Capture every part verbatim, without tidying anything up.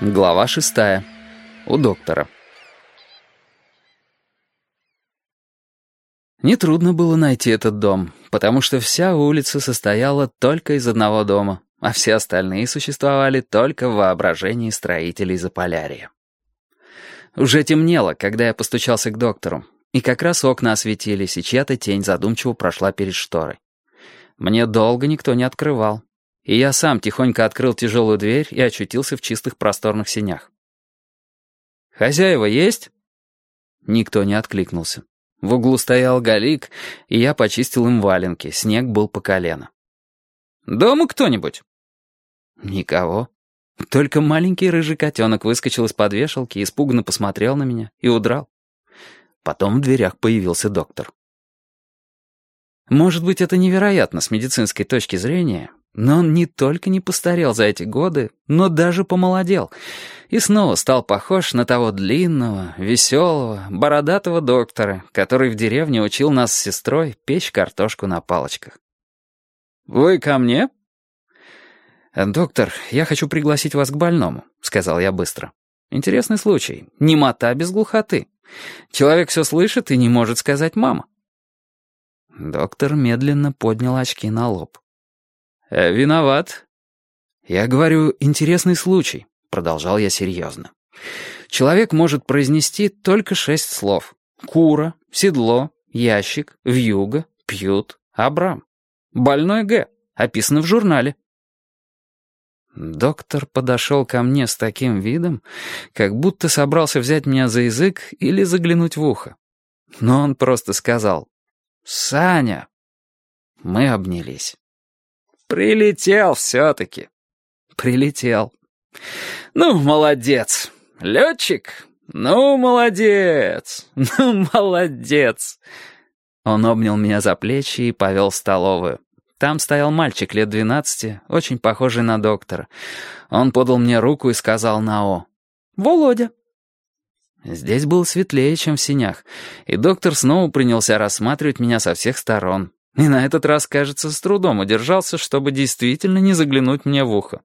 Глава шестая. У доктора. Нетрудно было найти этот дом, потому что вся улица состояла только из одного дома, а все остальные существовали только в воображении строителей Заполярья. Уже темнело, когда я постучался к доктору, и как раз окна осветились, и чья-то тень задумчиво прошла перед шторой. Мне долго никто не открывал, и я сам тихонько открыл тяжелую дверь и очутился в чистых просторных сенях. «Хозяева есть?» Никто не откликнулся. В углу стоял Галик, и я почистил им валенки, снег был по колено. «Дома кто-нибудь?» Никого. Только маленький рыжий котенок выскочил из-под вешалки, испуганно посмотрел на меня и удрал. Потом в дверях появился доктор. Может быть, это невероятно с медицинской точки зрения, но он не только не постарел за эти годы, но даже помолодел и снова стал похож на того длинного, веселого, бородатого доктора, который в деревне учил нас с сестрой печь картошку на палочках. «Вы ко мне?» «Доктор, я хочу пригласить вас к больному», — сказал я быстро. «Интересный случай. Немота без глухоты. Человек все слышит и не может сказать «мама». Доктор медленно поднял очки на лоб. «Э, «Виноват». «Я говорю, интересный случай», — продолжал я серьезно. «Человек может произнести только шесть слов. Кура, седло, ящик, вьюга, пьют, Абрам. Больной Г. Описано в журнале». Доктор подошел ко мне с таким видом, как будто собрался взять меня за язык или заглянуть в ухо. Но он просто сказал: «Саня!» Мы обнялись. «Прилетел все-таки». «Прилетел». «Ну, молодец. Летчик? Ну, молодец. Ну, молодец». Он обнял меня за плечи и повел в столовую. Там стоял мальчик лет двенадцати, очень похожий на доктора. Он подал мне руку и сказал на «о». «Володя». Здесь было светлее, чем в сенях, и доктор снова принялся рассматривать меня со всех сторон. И на этот раз, кажется, с трудом удержался, чтобы действительно не заглянуть мне в ухо.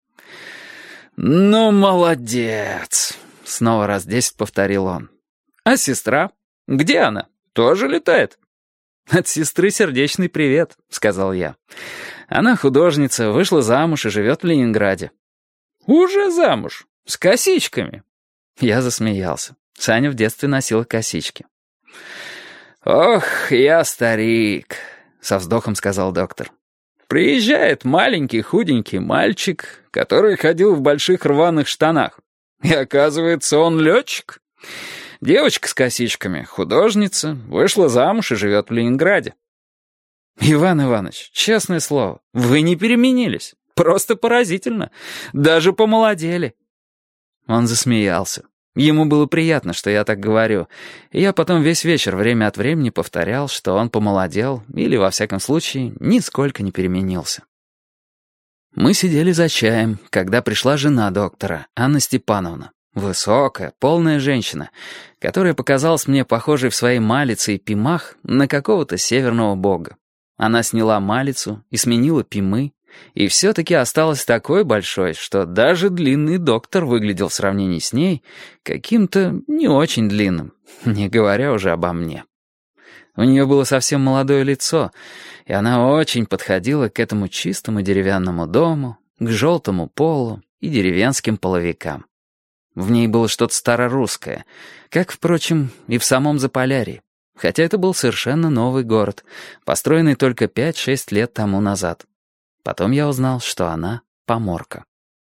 «Ну, молодец!» — снова раз десять повторил он. «А сестра? Где она? Тоже летает?» «От сестры сердечный привет», — сказал я. «Она художница, вышла замуж и живет в Ленинграде». «Уже замуж? С косичками?» Я засмеялся. Саня в детстве носила косички. «Ох, я старик», — со вздохом сказал доктор. «Приезжает маленький худенький мальчик, который ходил в больших рваных штанах. И оказывается, он летчик. Девочка с косичками, художница, вышла замуж и живет в Ленинграде». «Иван Иванович, честное слово, вы не переменились. Просто поразительно. Даже помолодели». Он засмеялся. Ему было приятно, что я так говорю, и я потом весь вечер время от времени повторял, что он помолодел или, во всяком случае, нисколько не переменился. Мы сидели за чаем, когда пришла жена доктора, Анна Степановна. Высокая, полная женщина, которая показалась мне похожей в своей малице и пимах на какого-то северного бога. Она сняла малицу и сменила пимы, и все-таки осталась такой большой, что даже длинный доктор выглядел в сравнении с ней каким-то не очень длинным, не говоря уже обо мне. У нее было совсем молодое лицо, и она очень подходила к этому чистому деревянному дому, к желтому полу и деревенским половикам. В ней было что-то старорусское, как, впрочем, и в самом Заполярье, хотя это был совершенно новый город, построенный только пять-шесть лет тому назад. Потом я узнал, что она поморка.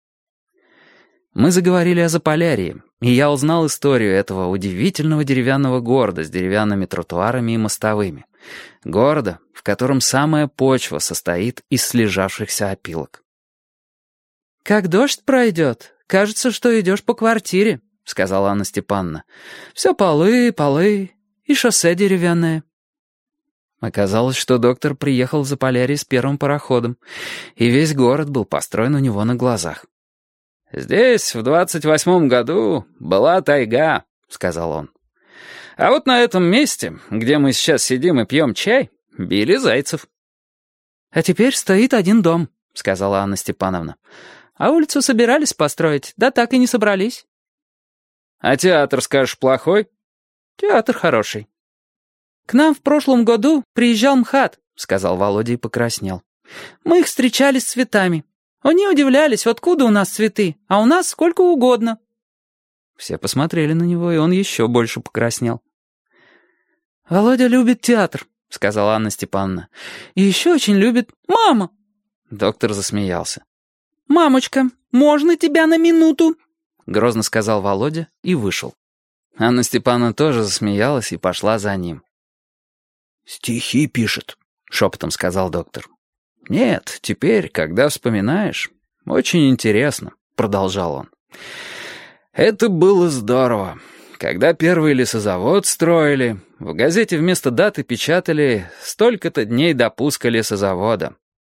Мы заговорили о Заполярье, и я узнал историю этого удивительного деревянного города с деревянными тротуарами и мостовыми. Города, в котором самая почва состоит из слежавшихся опилок. «Как дождь пройдет, кажется, что идешь по квартире», — сказала Анна Степановна. «Все полы, полы и шоссе деревянное». Оказалось, что доктор приехал в Заполярье с первым пароходом, и весь город был построен у него на глазах. «Здесь в двадцать восьмом году была тайга», — сказал он. «А вот на этом месте, где мы сейчас сидим и пьем чай, били зайцев». «А теперь стоит один дом», — сказала Анна Степановна. А улицу собирались построить, да так и не собрались. А театр, скажешь, плохой? Театр хороший. К нам в прошлом году приезжал МХАТ, сказал Володя и покраснел. Мы их встречали с цветами. Они удивлялись, откуда у нас цветы, а у нас сколько угодно. Все посмотрели на него, и он еще больше покраснел. «Володя любит театр», — сказала Анна Степановна. «И еще очень любит... Мама!» Доктор засмеялся. «Мамочка, можно тебя на минуту?» — грозно сказал Володя и вышел. Анна Степановна тоже засмеялась и пошла за ним. «Стихи пишет», — шепотом сказал доктор. «Нет, теперь, когда вспоминаешь, очень интересно», — продолжал он. «Это было здорово. Когда первый лесозавод строили, в газете вместо даты печатали «Столько-то дней до пуска лесозавода».